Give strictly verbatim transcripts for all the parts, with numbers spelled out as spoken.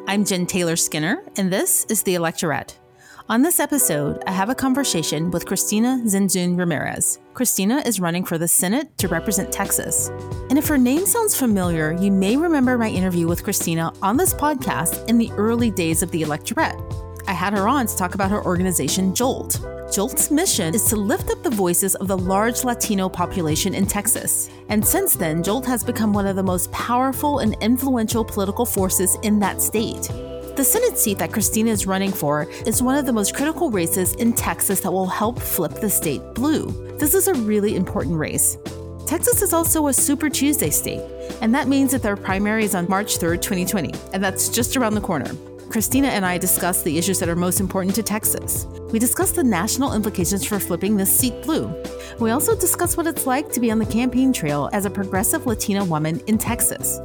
I'm Jen Taylor Skinner, and this is The Electorette. On this episode, I have a conversation with Cristina Zinzun Ramirez. Cristina is running for the Senate to represent Texas. And if her name sounds familiar, you may remember my interview with Cristina on this podcast in the early days of The Electorette. I had her on to talk about her organization, Jolt. Jolt's mission is to lift up the voices of the large Latino population in Texas. And since then, Jolt has become one of the most powerful and influential political forces in that state. The Senate seat that Cristina is running for is one of the most critical races in Texas that will help flip the state blue. This is a really important race. Texas is also a Super Tuesday state, and that means that their primary is on March third, twenty twenty, and that's just around the corner. Cristina and I discuss the issues that are most important to Texas. We discuss the national implications for flipping this seat blue. We also discuss what it's like to be on the campaign trail as a progressive Latina woman in Texas.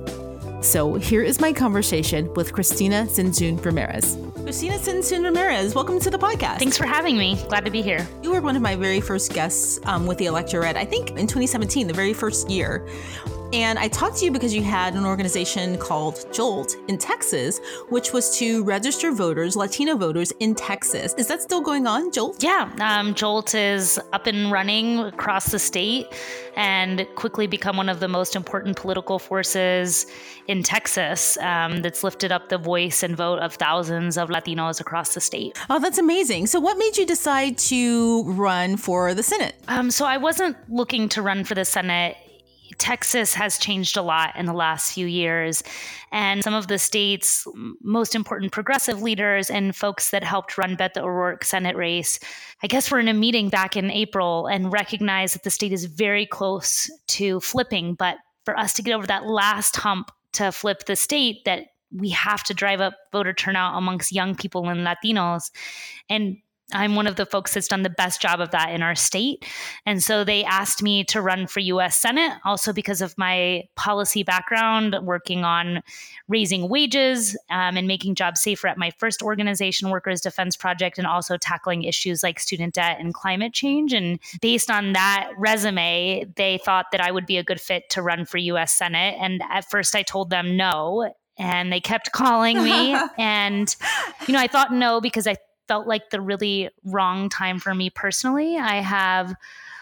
So here is my conversation with Cristina Zinzun Ramirez. Cristina Zinzun Ramirez, welcome to the podcast. Thanks for having me. Glad to be here. You were one of my very first guests um, with The Electorette, I think in twenty seventeen, the very first year. And I talked to you because you had an organization called Jolt in Texas, which was to register voters, Latino voters in Texas. Is that still going on, Jolt? Yeah, um, Jolt is up and running across the state and quickly become one of the most important political forces in Texas um, that's lifted up the voice and vote of thousands of Latinos across the state. Oh, that's amazing. So what made you decide to run for the Senate? Um, so I wasn't looking to run for the Senate. Texas has changed a lot in the last few years, and some of the state's most important progressive leaders and folks that helped run Beto O'Rourke's Senate race, I guess we're in a meeting back in April and recognize that the state is very close to flipping. But for us to get over that last hump to flip the state, that we have to drive up voter turnout amongst young people and Latinos. And I'm one of the folks that's done the best job of that in our state. And so they asked me to run for U S Senate, also because of my policy background, working on raising wages um, and making jobs safer at my first organization, Workers Defense Project, and also tackling issues like student debt and climate change. And based on that resume, they thought that I would be a good fit to run for U S Senate. And at first I told them no, and they kept calling me. And, you know, I thought no because I felt like the really wrong time for me personally. I have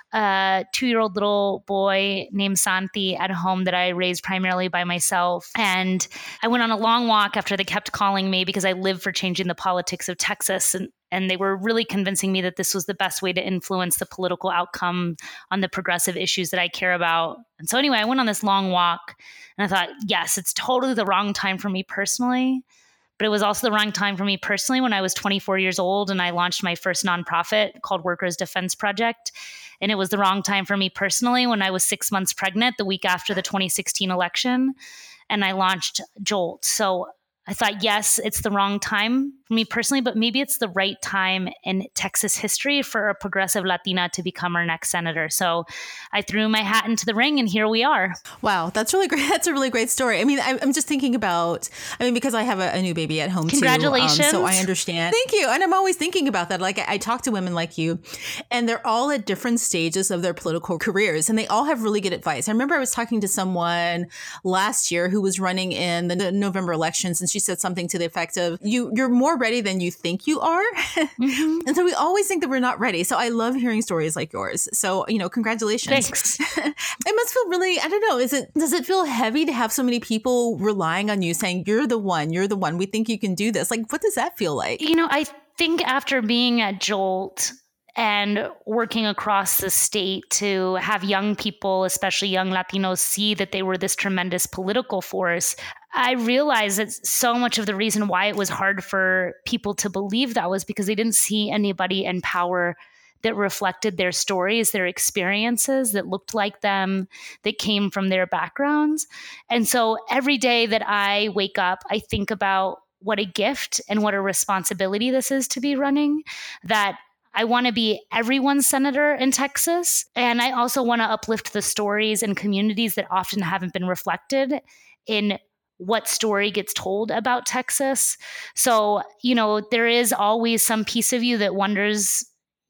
a two-year-old little boy named Santi at home that I raised primarily by myself. And I went on a long walk after they kept calling me because I live for changing the politics of Texas. And, and they were really convincing me that this was the best way to influence the political outcome on the progressive issues that I care about. And so anyway, I went on this long walk and I thought, yes, it's totally the wrong time for me personally. But it was also the wrong time for me personally when I was twenty-four years old and I launched my first nonprofit called Workers Defense Project. And it was the wrong time for me personally when I was six months pregnant the week after the twenty sixteen election. And I launched Jolt. So I thought, yes, it's the wrong time for me personally, but maybe it's the right time in Texas history for a progressive Latina to become our next senator. So I threw my hat into the ring and here we are. Wow, that's really great. That's a really great story. I mean, I'm just thinking about, I mean, because I have a, a new baby at home Congratulations. too. Um, so I understand. Thank you. And I'm always thinking about that. Like I, I talk to women like you and they're all at different stages of their political careers and they all have really good advice. I remember I was talking to someone last year who was running in the November elections and she said something to the effect of, you, you're more ready than you think you are. Mm-hmm. And so we always think that we're not ready. So I love hearing stories like yours. So, you know, congratulations. Thanks. It must feel really, I don't know, is it, does it feel heavy to have so many people relying on you saying, you're the one, you're the one, we think you can do this? Like, what does that feel like? You know, I think after being at Jolt and working across the state to have young people, especially young Latinos, see that they were this tremendous political force, I realized that so much of the reason why it was hard for people to believe that was because they didn't see anybody in power that reflected their stories, their experiences, that looked like them, that came from their backgrounds. And so every day that I wake up, I think about what a gift and what a responsibility this is to be running, that I want to be everyone's senator in Texas. And I also want to uplift the stories and communities that often haven't been reflected in what story gets told about Texas. So, you know, there is always some piece of you that wonders,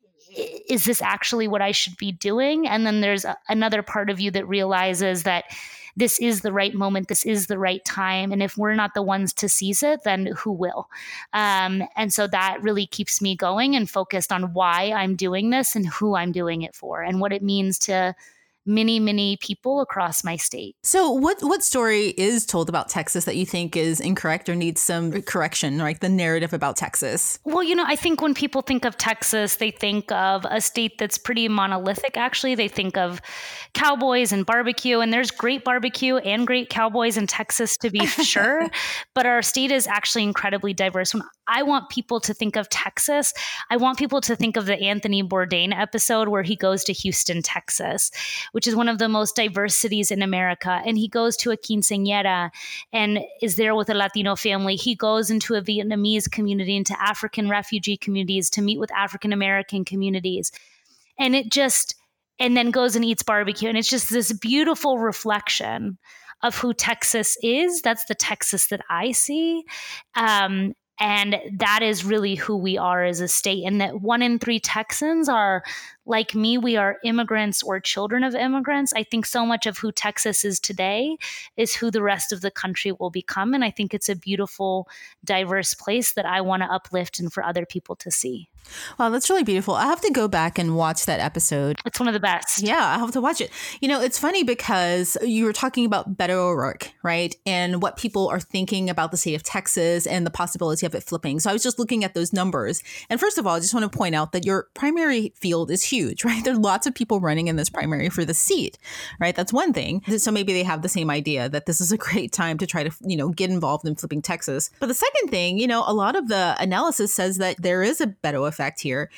is this actually what I should be doing? And then there's a, another part of you that realizes that this is the right moment, this is the right time. And if we're not the ones to seize it, then who will? Um, and so that really keeps me going and focused on why I'm doing this and who I'm doing it for and what it means to many, many people across my state. So what what story is told about Texas that you think is incorrect or needs some correction, like the narrative about Texas? Well, you know, I think when people think of Texas, they think of a state that's pretty monolithic, actually. They think of cowboys and barbecue, and there's great barbecue and great cowboys in Texas, to be sure. But our state is actually incredibly diverse. When I want people to think of Texas, I want people to think of the Anthony Bourdain episode where he goes to Houston, Texas, which is one of the most diverse cities in America. And he goes to a quinceañera and is there with a Latino family. He goes into a Vietnamese community, into African refugee communities to meet with African American communities. And it just, and then goes and eats barbecue. And it's just this beautiful reflection of who Texas is. That's the Texas that I see. Um, And that is really who we are as a state. And that one in three Texans are like me. We are immigrants or children of immigrants. I think so much of who Texas is today is who the rest of the country will become. And I think it's a beautiful, diverse place that I want to uplift and for other people to see. Wow, that's really beautiful. I have to go back and watch that episode. It's one of the best. Yeah, I have to watch it. You know, it's funny because you were talking about Beto O'Rourke, right? And what people are thinking about the state of Texas and the possibility of it flipping. So I was just looking at those numbers. And first of all, I just want to point out that your primary field is huge, right? There are lots of people running in this primary for the seat, right? That's one thing. So maybe they have the same idea that this is a great time to try to, you know, get involved in flipping Texas. But the second thing, you know, a lot of the analysis says that there is a Beto effect here.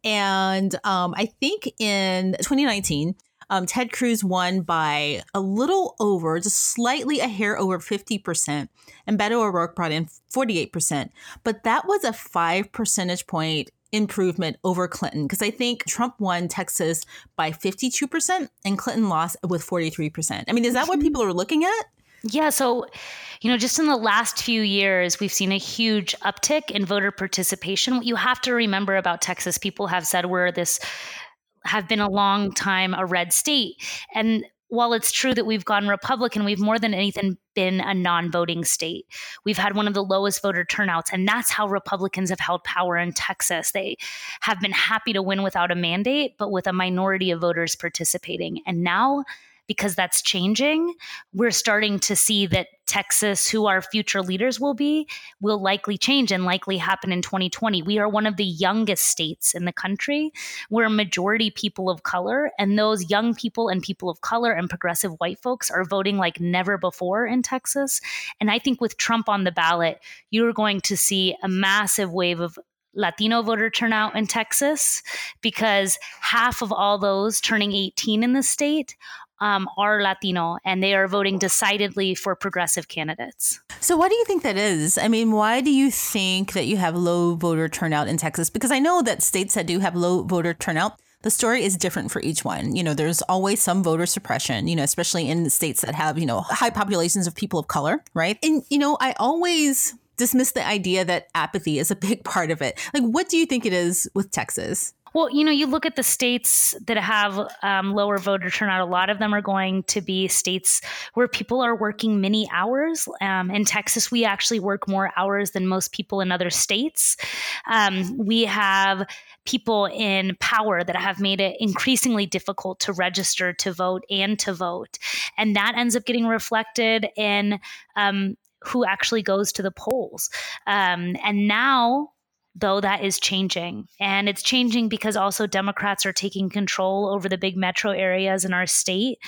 And um, I think in twenty nineteen, um, Ted Cruz won by a little over, just slightly a hair over fifty percent. And Beto O'Rourke brought in forty-eight percent. But that was a five percentage point improvement over Clinton, because I think Trump won Texas by fifty-two percent and Clinton lost with forty-three percent. I mean, is that what people are looking at? Yeah. So, you know, just in the last few years, we've seen a huge uptick in voter participation. What you have to remember about Texas, people have said we're this, have been a long time a red state. And while it's true that we've gone Republican, we've more than anything been a non-voting state. We've had one of the lowest voter turnouts, and that's how Republicans have held power in Texas. They have been happy to win without a mandate, but with a minority of voters participating. And now, because that's changing, we're starting to see that Texas, who our future leaders will be, will likely change and likely happen in twenty twenty. We are one of the youngest states in the country. We're a majority people of color, and those young people and people of color and progressive white folks are voting like never before in Texas. And I think with Trump on the ballot, you're going to see a massive wave of Latino voter turnout in Texas, because half of all those turning eighteen in the state Um, are Latino, and they are voting decidedly for progressive candidates. So why do you think that is? I mean, why do you think that you have low voter turnout in Texas? Because I know that states that do have low voter turnout, the story is different for each one. You know, there's always some voter suppression, you know, especially in states that have, you know, high populations of people of color, right? And, you know, I always dismiss the idea that apathy is a big part of it. Like, what do you think it is with Texas? Well, you know, you look at the states that have um, lower voter turnout, a lot of them are going to be states where people are working many hours. Um, in Texas, we actually work more hours than most people in other states. Um, we have people in power that have made it increasingly difficult to register to vote and to vote. And that ends up getting reflected in um, who actually goes to the polls. Um, and now, though, that is changing. And it's changing because also Democrats are taking control over the big metro areas in our state,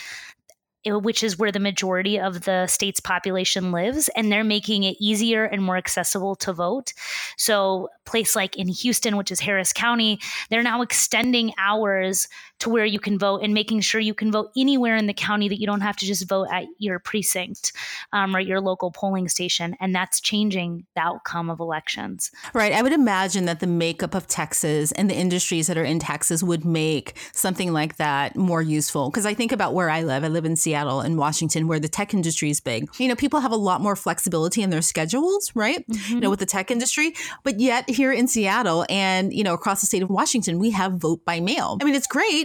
which is where the majority of the state's population lives, and they're making it easier and more accessible to vote. So a place like in Houston, which is Harris County, they're now extending hours to where you can vote and making sure you can vote anywhere in the county, that you don't have to just vote at your precinct um, or your local polling station. And that's changing the outcome of elections. Right. I would imagine that the makeup of Texas and the industries that are in Texas would make something like that more useful. Because I think about where I live. I live in Seattle and Washington, where the tech industry is big. You know, people have a lot more flexibility in their schedules, right? Mm-hmm. You know, with the tech industry. But yet here in Seattle and, you know, across the state of Washington, we have vote by mail. I mean, it's great.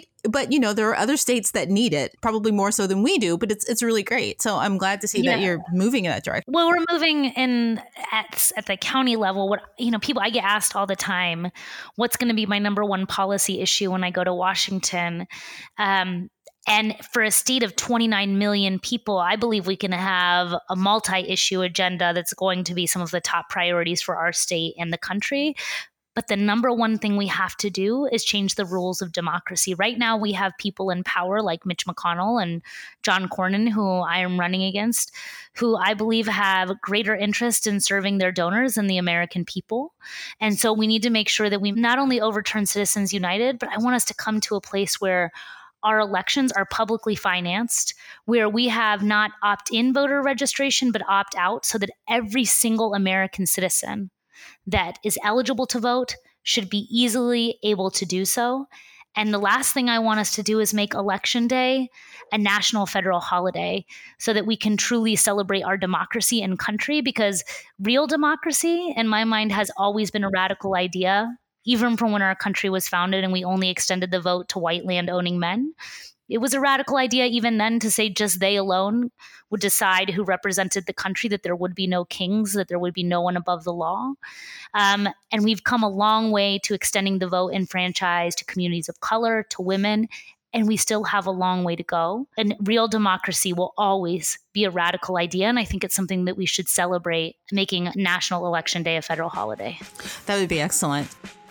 great. But, you know, there are other states that need it, probably more so than we do, but it's it's really great. So I'm glad to see yeah. that you're moving in that direction. Well, we're moving in at, at the county level. What, you know, people, I get asked all the time, what's going to be my number one policy issue when I go to Washington? Um, And for a state of twenty-nine million people, I believe we can have a multi-issue agenda that's going to be some of the top priorities for our state and the country. But the number one thing we have to do is change the rules of democracy. Right now, we have people in power like Mitch McConnell and John Cornyn, who I am running against, who I believe have greater interest in serving their donors than the American people. And so we need to make sure that we not only overturn Citizens United, but I want us to come to a place where our elections are publicly financed, where we have not opt-in voter registration, but opt-out, so that every single American citizen that is eligible to vote should be easily able to do so. And the last thing I want us to do is make Election Day a national federal holiday so that we can truly celebrate our democracy and country, because real democracy, in my mind, has always been a radical idea, even from when our country was founded and we only extended the vote to white land-owning men. It was a radical idea even then to say just they alone would decide who represented the country, that there would be no kings, that there would be no one above the law. Um, and we've come a long way to extending the vote and franchise to communities of color, to women, and we still have a long way to go. And real democracy will always be a radical idea, and I think it's something that we should celebrate, making National Election Day a federal holiday. That would be excellent.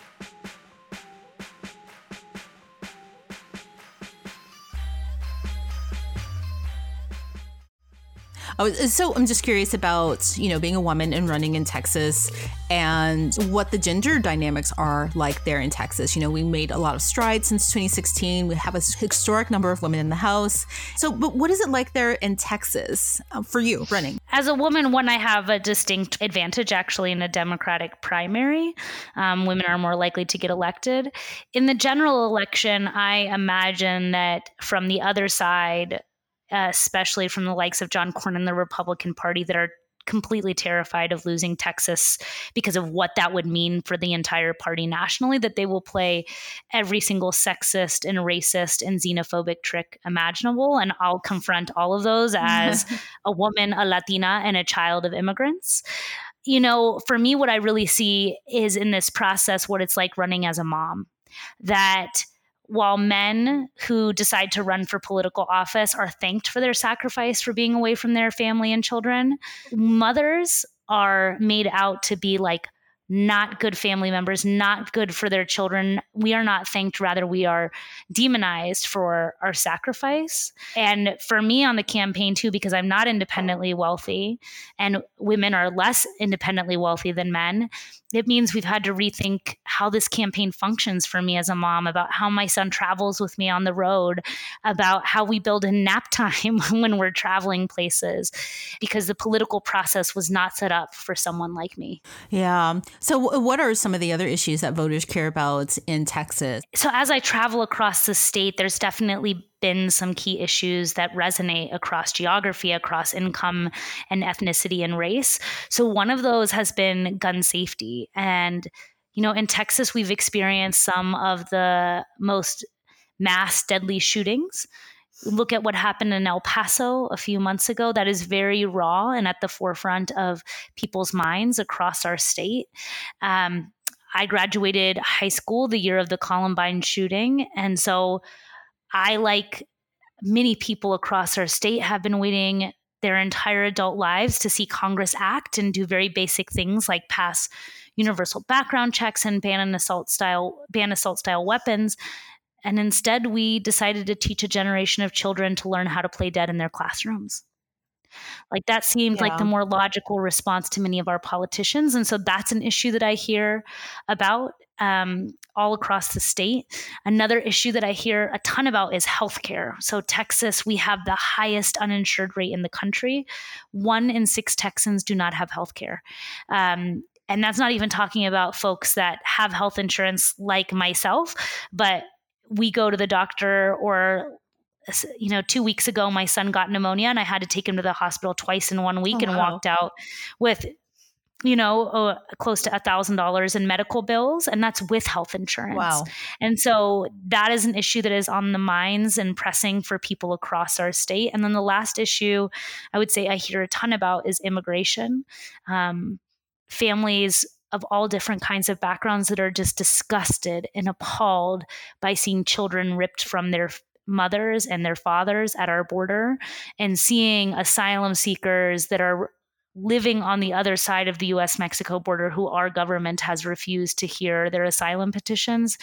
I was, so I'm just curious about, you know, being a woman and running in Texas and what the gender dynamics are like there in Texas. You know, we made a lot of strides since twenty sixteen. We have a historic number of women in the House. So, but what is it like there in Texas uh, for you running? As a woman, one, I have a distinct advantage actually in a Democratic primary. Um, women are more likely to get elected. In the general election, I imagine that from the other side, Uh, especially from the likes of John Cornyn, the Republican Party, that are completely terrified of losing Texas because of what that would mean for the entire party nationally, that they will play every single sexist and racist and xenophobic trick imaginable. And I'll confront all of those as a woman, a Latina, and a child of immigrants. You know, for me, what I really see is in this process what it's like running as a mom, that while men who decide to run for political office are thanked for their sacrifice for being away from their family and children, mothers are made out to be like not good family members, not good for their children. We are not thanked, rather we are demonized for our sacrifice. And for me on the campaign too, because I'm not independently wealthy and women are less independently wealthy than men, it means we've had to rethink how this campaign functions for me as a mom, about how my son travels with me on the road, about how we build in nap time when we're traveling places, because the political process was not set up for someone like me. Yeah. So what are some of the other issues that voters care about in Texas? So as I travel across the state, there's definitely been some key issues that resonate across geography, across income and ethnicity and race. So one of those has been gun safety. And, you know, in Texas, we've experienced some of the most mass deadly shootings. Look at what happened in El Paso a few months ago. That is very raw and at the forefront of people's minds across our state. Um, I graduated high school the year of the Columbine shooting. And so I, like many people across our state, have been waiting their entire adult lives to see Congress act and do very basic things like pass universal background checks and ban an assault style, ban assault style weapons. And instead, we decided to teach a generation of children to learn how to play dead in their classrooms. Like that seemed yeah. like the more logical response to many of our politicians. And so that's an issue that I hear about um, all across the state. Another issue that I hear a ton about is healthcare. So Texas, we have the highest uninsured rate in the country. One in six Texans do not have healthcare. Um, and that's not even talking about folks that have health insurance like myself, but we go to the doctor, or you know, two weeks ago, my son got pneumonia and I had to take him to the hospital twice in one week oh, and wow. walked out with you know, uh, close to one thousand dollars in medical bills, and that's with health insurance. Wow. And so that is an issue that is on the minds and pressing for people across our state. And then the last issue I would say I hear a ton about is immigration. Um, families of all different kinds of backgrounds that are just disgusted and appalled by seeing children ripped from their mothers and their fathers at our border, and seeing asylum seekers that are living on the other side of the U S Mexico border who our government has refused to hear their asylum petitions,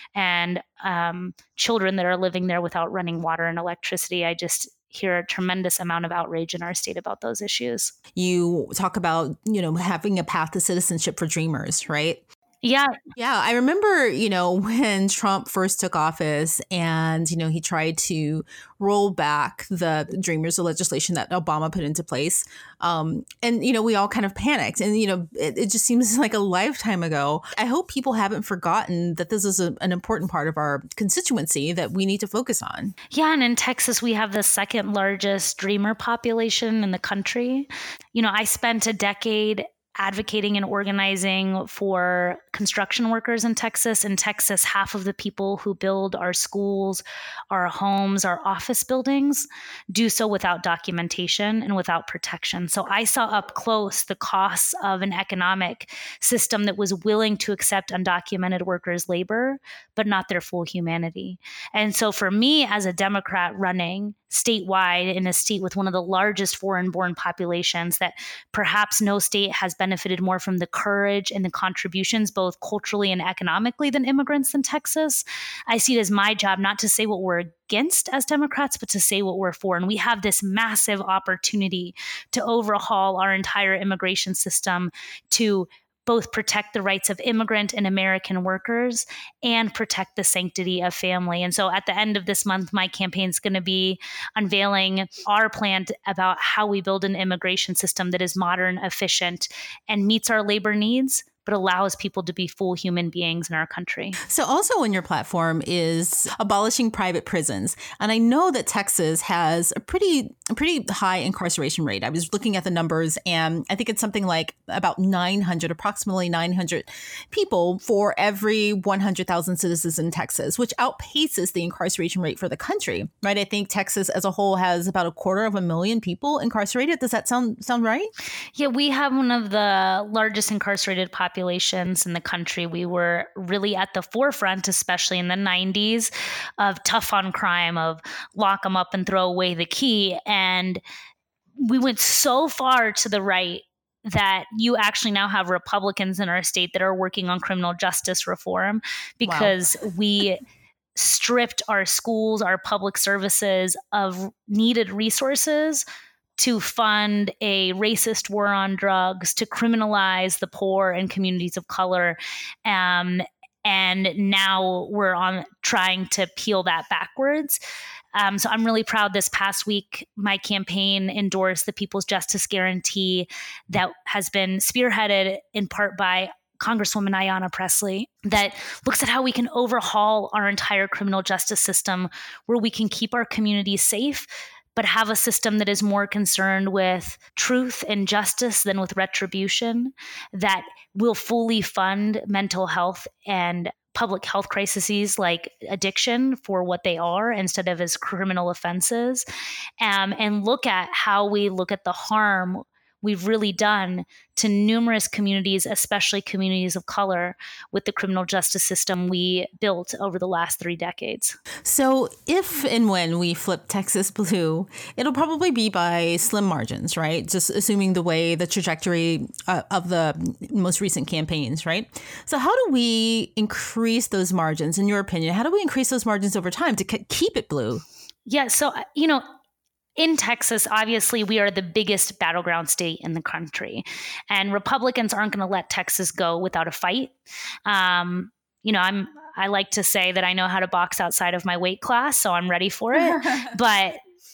and um, children that are living there without running water and electricity. I just hear a tremendous amount of outrage in our state about those issues. You talk about, you know, having a path to citizenship for dreamers, right? Yeah. Yeah. I remember, you know, when Trump first took office and, you know, he tried to roll back the Dreamers legislation that Obama put into place. Um, and, you know, we all kind of panicked. And, you know, it, it just seems like a lifetime ago. I hope people haven't forgotten that this is a, an important part of our constituency that we need to focus on. Yeah. And in Texas, we have the second largest dreamer population in the country. You know, I spent a decade advocating and organizing for construction workers in Texas. In Texas, half of the people who build our schools, our homes, our office buildings do so without documentation and without protection. So I saw up close the costs of an economic system that was willing to accept undocumented workers' labor, but not their full humanity. And so for me as a Democrat running statewide in a state with one of the largest foreign-born populations, that perhaps no state has benefited more from the courage and the contributions, both culturally and economically, than immigrants in Texas. I see it as my job not to say what we're against as Democrats, but to say what we're for. And we have this massive opportunity to overhaul our entire immigration system to both protect the rights of immigrant and American workers and protect the sanctity of family. And so at the end of this month, my campaign is going to be unveiling our plan about how we build an immigration system that is modern, efficient, and meets our labor needs, but allows people to be full human beings in our country. So also in your platform is abolishing private prisons. And I know that Texas has a pretty a pretty high incarceration rate. I was looking at the numbers, and I think it's something like about nine hundred, approximately nine hundred people for every one hundred thousand citizens in Texas, which outpaces the incarceration rate for the country, right? I think Texas as a whole has about a quarter of a million people incarcerated. Does that sound sound right? Yeah, we have one of the largest incarcerated populations populations in the country. We were really at the forefront, especially in the nineties, of tough on crime, of lock them up and throw away the key. And we went so far to the right that you actually now have Republicans in our state that are working on criminal justice reform because wow. we stripped our schools, our public services of needed resources to fund a racist war on drugs, to criminalize the poor and communities of color. Um, and now we're on trying to peel that backwards. Um, so I'm really proud this past week, my campaign endorsed the People's Justice Guarantee that has been spearheaded in part by Congresswoman Ayanna Pressley, that looks at how we can overhaul our entire criminal justice system where we can keep our communities safe, but have a system that is more concerned with truth and justice than with retribution, that will fully fund mental health and public health crises like addiction for what they are instead of as criminal offenses, um, and look at how we look at the harm we've really done to numerous communities, especially communities of color, with the criminal justice system we built over the last three decades. So if and when we flip Texas blue, it'll probably be by slim margins, right? Just assuming the way the trajectory uh, of the most recent campaigns, right? So how do we increase those margins, in your opinion? How do we increase those margins over time to k- keep it blue? Yeah, so, you know, in Texas, obviously, we are the biggest battleground state in the country, and Republicans aren't going to let Texas go without a fight. Um, you know, I'm I like to say that I know how to box outside of my weight class, so I'm ready for it. But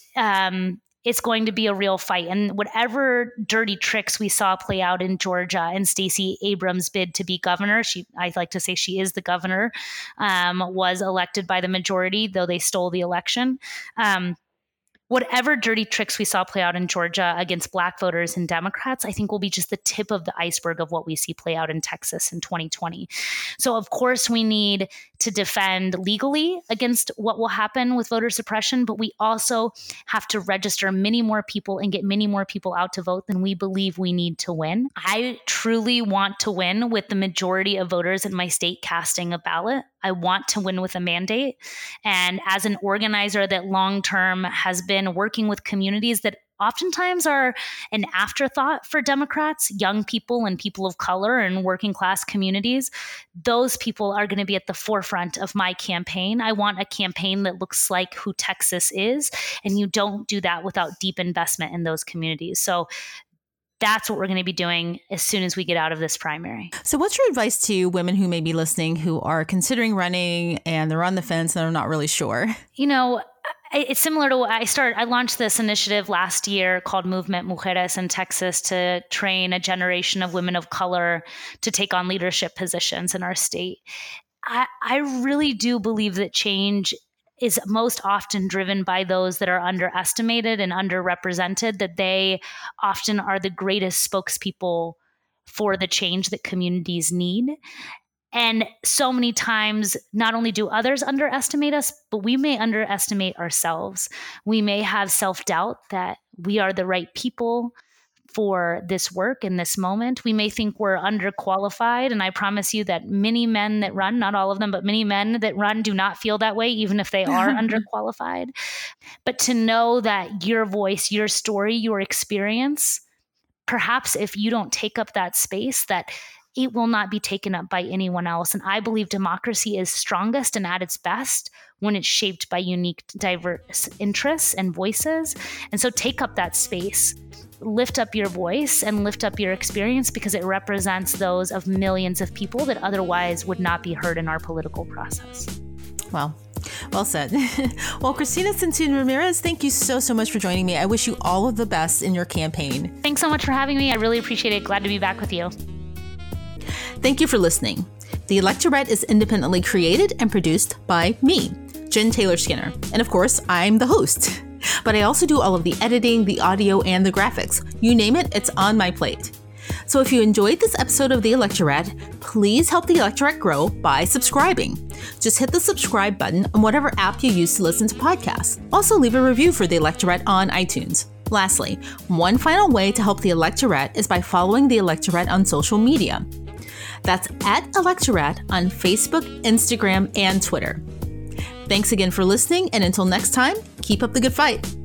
um, it's going to be a real fight, and whatever dirty tricks we saw play out in Georgia and Stacey Abrams' bid to be governor, she I like to say she is the governor, um, was elected by the majority, though they stole the election. Um, whatever dirty tricks we saw play out in Georgia against Black voters and Democrats, I think will be just the tip of the iceberg of what we see play out in Texas in twenty twenty. So, of course, we need to defend legally against what will happen with voter suppression, but we also have to register many more people and get many more people out to vote than we believe we need to win. I truly want to win with the majority of voters in my state casting a ballot. I want to win with a mandate. And as an organizer that long-term has been working with communities that oftentimes are an afterthought for Democrats, young people and people of color and working class communities, those people are going to be at the forefront of my campaign. I want a campaign that looks like who Texas is, and you don't do that without deep investment in those communities. So that's what we're going to be doing as soon as we get out of this primary. So what's your advice to women who may be listening who are considering running and they're on the fence and they're not really sure? You know, it's similar to what I started. I launched this initiative last year called Movement Mujeres in Texas to train a generation of women of color to take on leadership positions in our state. I, I really do believe that change is most often driven by those that are underestimated and underrepresented, that they often are the greatest spokespeople for the change that communities need. And so many times, not only do others underestimate us, but we may underestimate ourselves. We may have self-doubt that we are the right people for this work in this moment. We may think we're underqualified. And I promise you that many men that run, not all of them, but many men that run do not feel that way, even if they are underqualified. But to know that your voice, your story, your experience, perhaps if you don't take up that space, that it will not be taken up by anyone else. And I believe democracy is strongest and at its best when it's shaped by unique, diverse interests and voices. And so take up that space, lift up your voice and lift up your experience, because it represents those of millions of people that otherwise would not be heard in our political process. Wow. Well said. Well, Cristina Zentzuny Ramirez, thank you so, so much for joining me. I wish you all of the best in your campaign. Thanks so much for having me. I really appreciate it. Glad to be back with you. Thank you for listening. The Electorette is independently created and produced by me, Jen Taylor Skinner. And of course, I'm the host. But I also do all of the editing, the audio, and the graphics. You name it, it's on my plate. So if you enjoyed this episode of The Electorette, please help The Electorette grow by subscribing. Just hit the subscribe button on whatever app you use to listen to podcasts. Also leave a review for The Electorette on iTunes. Lastly, one final way to help The Electorette is by following The Electorette on social media. That's at Electorette on Facebook, Instagram, and Twitter. Thanks again for listening, and until next time, keep up the good fight.